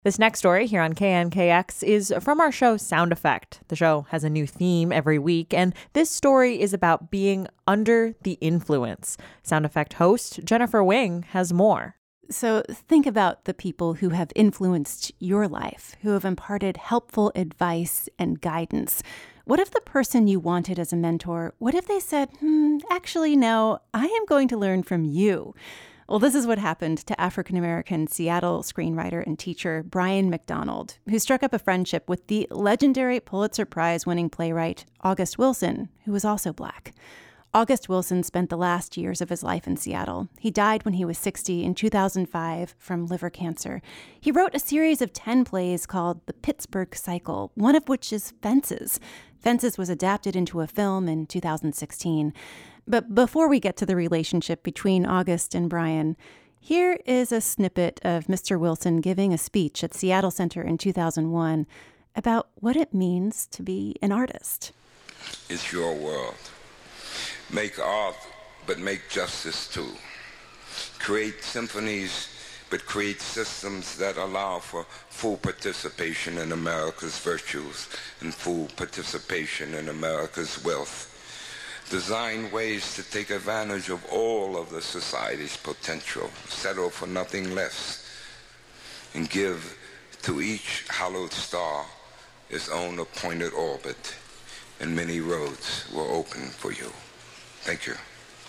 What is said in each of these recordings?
This next story here on KNKX is from our show Sound Effect. The show has a new theme every week, and this story is about being under the influence. Sound Effect host Jennifer Wing has more. So think about the people who have influenced your life, who have imparted helpful advice and guidance. What if the person you wanted as a mentor, what if they said, actually, no, I am going to learn from you? Well, this is what happened to African-American Seattle screenwriter and teacher Brian McDonald, who struck up a friendship with the legendary Pulitzer Prize-winning playwright August Wilson, who was also Black. August Wilson spent the last years of his life in Seattle. He died when he was 60 in 2005 from liver cancer. He wrote a series of 10 plays called The Pittsburgh Cycle, one of which is Fences. Fences was adapted into a film in 2016. But before we get to the relationship between August and Brian, here is a snippet of Mr. Wilson giving a speech at Seattle Center in 2001 about what it means to be an artist. It's your world. Make art, but make justice too. Create symphonies, but create systems that allow for full participation in America's virtues and full participation in America's wealth. Design ways to take advantage of all of the society's potential, settle for nothing less, and give to each hallowed star its own appointed orbit, and many roads will open for you. Thank you.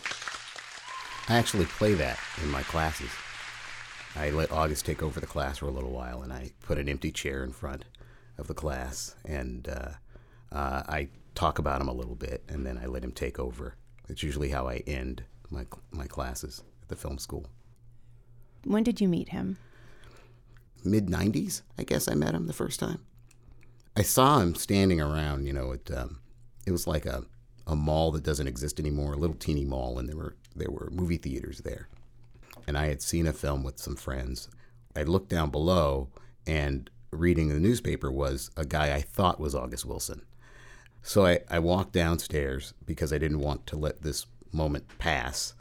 I actually play that in my classes. I let August take over the class for a little while, and I put an empty chair in front of the class, and I talk about him a little bit, and then I let him take over. It's usually how I end my classes at the film school. When did you meet him? Mid-90s, I guess I met him the first time. I saw him standing around, it was like a mall that doesn't exist anymore, a little teeny mall, and there were movie theaters there. And I had seen a film with some friends. I looked down below, and reading the newspaper was a guy I thought was August Wilson. So I walked downstairs because I didn't want to let this moment pass.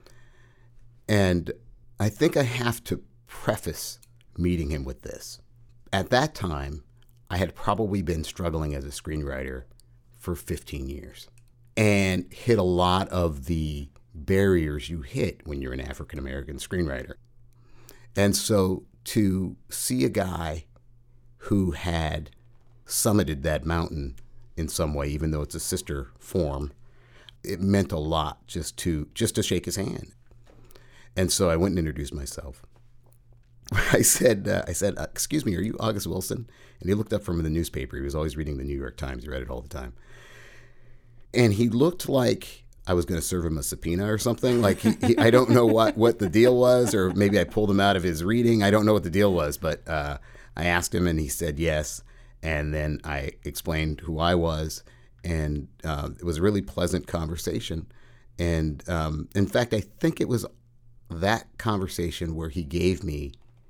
And I think I have to preface meeting him with this. At that time, I had probably been struggling as a screenwriter for 15 years and hit a lot of the barriers you hit when you're an African-American screenwriter. And so to see a guy who had summited that mountain in some way, even though it's a sister form, it meant a lot just to shake his hand. And so I went and introduced myself. I said, excuse me, are you August Wilson? And he looked up from the newspaper. He was always reading the New York Times. He read it all the time. And he looked like I was going to serve him a subpoena or something. Like he I don't know what the deal was, or maybe I pulled him out of his reading. I don't know what the deal was, but I asked him and he said yes. And then I explained who I was, and it was a really pleasant conversation. And in fact, I think it was that conversation where he gave me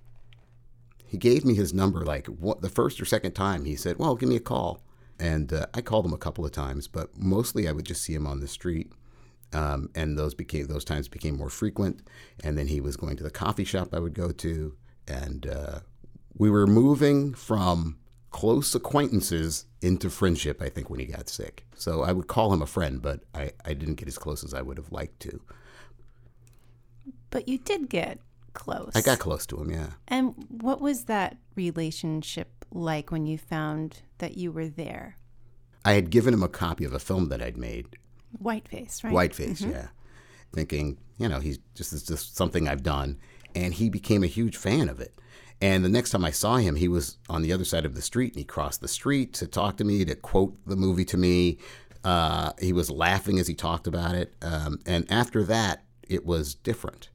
his number. Like the first or second time, he said, "Well, give me a call." And I called him a couple of times, but mostly I would just see him on the street. And those times became more frequent. And then he was going to the coffee shop I would go to, and we were moving from close acquaintances into friendship, I think, when he got sick. So I would call him a friend, but I didn't get as close as I would have liked to. But you did get close. I got close to him, yeah. And what was that relationship like when you found that you were there? I had given him a copy of a film that I'd made. Whiteface, right? Whiteface, yeah. Thinking, it's just something I've done. And he became a huge fan of it. And the next time I saw him, he was on the other side of the street, and he crossed the street to talk to me, to quote the movie to me. He was laughing as he talked about it. And after that, it was different.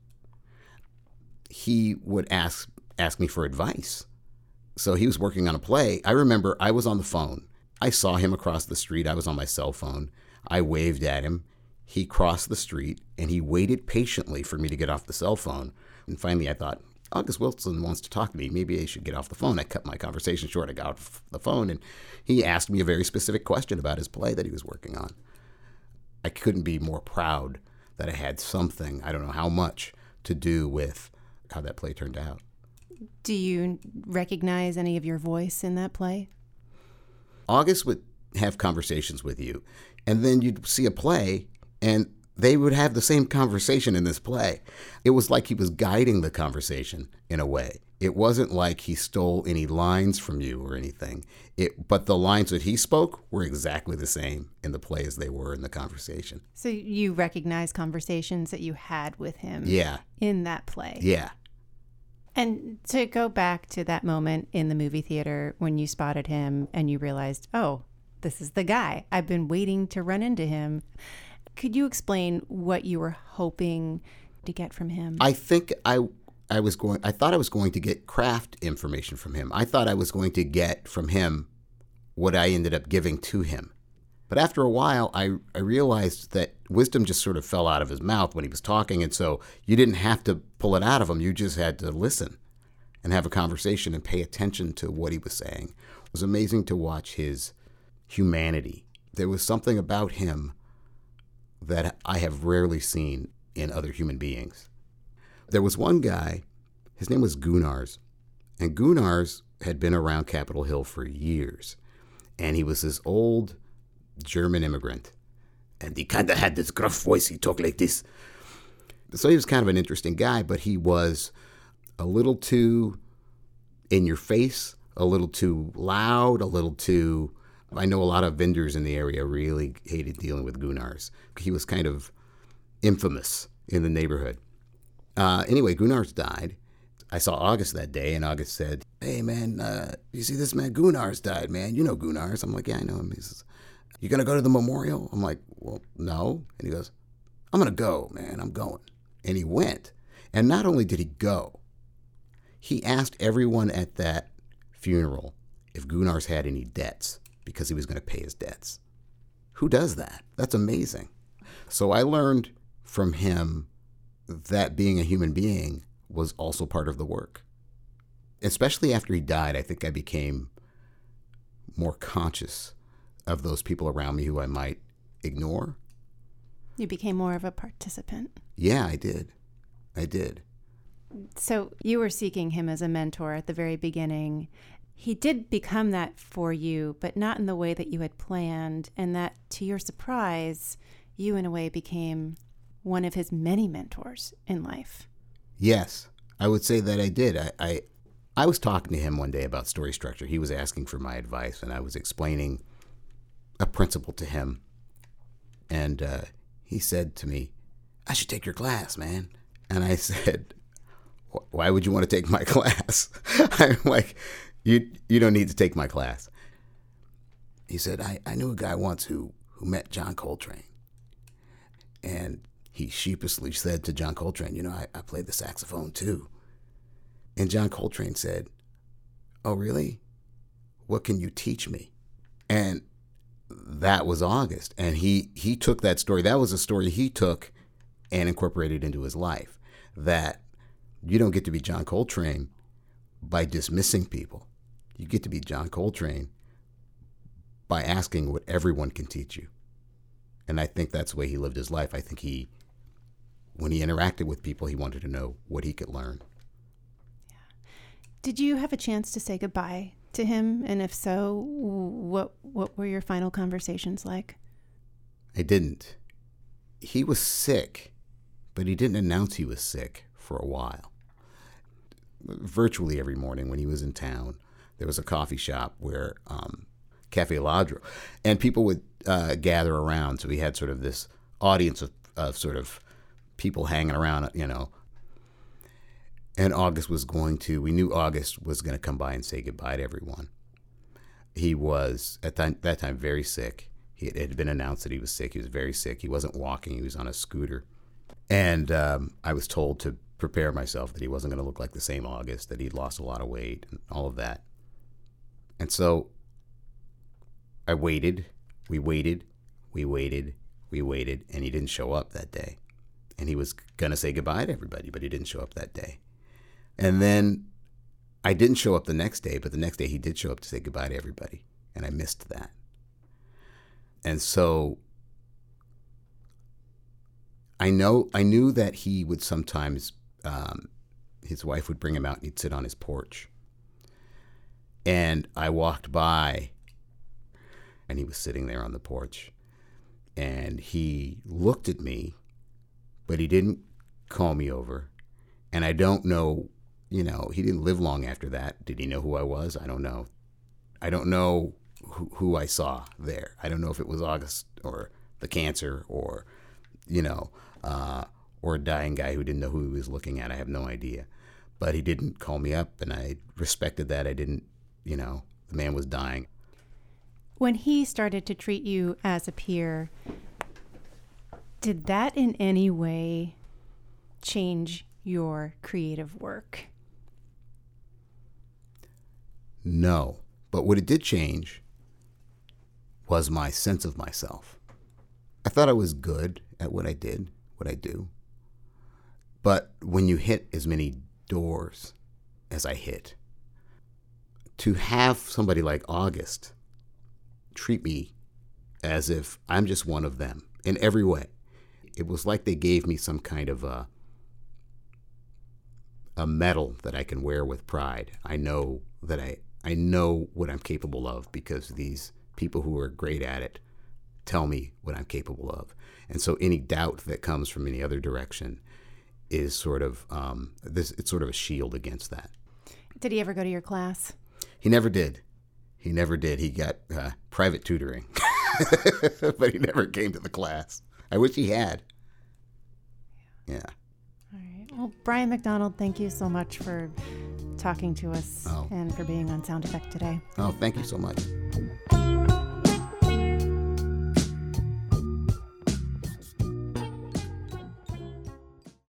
He would ask me for advice. So he was working on a play. I remember I was on the phone. I saw him across the street. I was on my cell phone. I waved at him. He crossed the street, and he waited patiently for me to get off the cell phone. And finally, I thought, August Wilson wants to talk to me. Maybe I should get off the phone. I cut my conversation short. I got off the phone, and he asked me a very specific question about his play that he was working on. I couldn't be more proud that I had something, I don't know how much, to do with how that play turned out. Do you recognize any of your voice in that play? August would have conversations with you, and then you'd see a play, and they would have the same conversation in this play. It was like he was guiding the conversation in a way. It wasn't like he stole any lines from you or anything. But the lines that he spoke were exactly the same in the play as they were in the conversation. So you recognize conversations that you had with him in that play. Yeah. And to go back to that moment in the movie theater when you spotted him and you realized, oh, this is the guy. I've been waiting to run into him. Could you explain what you were hoping to get from him? I think I thought I was going to get craft information from him. I thought I was going to get from him what I ended up giving to him. But after a while, I realized that wisdom just sort of fell out of his mouth when he was talking. And so you didn't have to pull it out of him. You just had to listen and have a conversation and pay attention to what he was saying. It was amazing to watch his humanity. There was something about him that I have rarely seen in other human beings. There was one guy, his name was Gunnars, and Gunnars had been around Capitol Hill for years. And he was this old German immigrant. And he kind of had this gruff voice. He talked like this. So he was kind of an interesting guy, but he was a little too in your face, a little too loud, a little too... I know a lot of vendors in the area really hated dealing with Gunnars. He was kind of infamous in the neighborhood. Anyway, Gunnars died. I saw August that day, and August said, "Hey, man, you see this man? Gunnars died, man. You know Gunnars." I'm like, "Yeah, I know him." He says, "You going to go to the memorial?" I'm like, "Well, no." And he goes, "I'm going to go, man. I'm going." And he went. And not only did he go, he asked everyone at that funeral if Gunnars had any debts because he was going to pay his debts. Who does that? That's amazing. So I learned from him that being a human being was also part of the work. Especially after he died, I think I became more conscious of those people around me who I might ignore. You became more of a participant. Yeah, I did. So you were seeking him as a mentor at the very beginning. He did become that for you, but not in the way that you had planned, and that, to your surprise, you in a way became one of his many mentors in life. Yes, I would say that I did. I was talking to him one day about story structure. He was asking for my advice, and I was explaining a principle to him. And he said to me, "I should take your class, man." And I said, "Why would you want to take my class?" I'm like, you don't need to take my class. He said, I knew a guy once who met John Coltrane. And he sheepishly said to John Coltrane, I played the saxophone too. And John Coltrane said, "Oh, really? What can you teach me?" And that was August. And he took that story. That was a story he took and incorporated into his life. That you don't get to be John Coltrane by dismissing people. You get to be John Coltrane by asking what everyone can teach you. And I think that's the way he lived his life. I think when he interacted with people, he wanted to know what he could learn. Yeah. Did you have a chance to say goodbye to him? And if so, what were your final conversations like? I didn't. He was sick, but he didn't announce he was sick for a while. Virtually every morning when he was in town, there was a coffee shop where Cafe Ladro, and people would gather around. So we had sort of this audience of sort of people hanging around, And August was we knew August was going to come by and say goodbye to everyone. He was, at that time, very sick. It had been announced that he was sick. He was very sick. He wasn't walking. He was on a scooter. And I was told to prepare myself that he wasn't going to look like the same August, that he'd lost a lot of weight and all of that. And so I waited. We waited, and he didn't show up that day. And he was going to say goodbye to everybody, but he didn't show up that day. And then I didn't show up the next day, but the next day he did show up to say goodbye to everybody. And I missed that. And so I knew that he would sometimes his wife would bring him out and he'd sit on his porch. And I walked by and he was sitting there on the porch and he looked at me, but he didn't call me over. And I don't know, he didn't live long after that. Did he know who I was? I don't know. I don't know who I saw there. I don't know if it was August or the cancer or, or a dying guy who didn't know who he was looking at. I have no idea. But he didn't call me up, and I respected that. I didn't, the man was dying. When he started to treat you as a peer, did that in any way change your creative work? No. But what it did change was my sense of myself. I thought I was good at what I did, what I do. But when you hit as many doors as I hit, to have somebody like August treat me as if I'm just one of them in every way, it was like they gave me some kind of a medal that I can wear with pride. I know that I know what I'm capable of because these people who are great at it tell me what I'm capable of. And so any doubt that comes from any other direction is sort of it's sort of a shield against that. Did he ever go to your class? He never did. He got private tutoring, but he never came to the class. I wish he had. Yeah. All right. Well, Brian McDonald, thank you so much for talking to us and for being on Sound Effect today. Oh, thank you so much.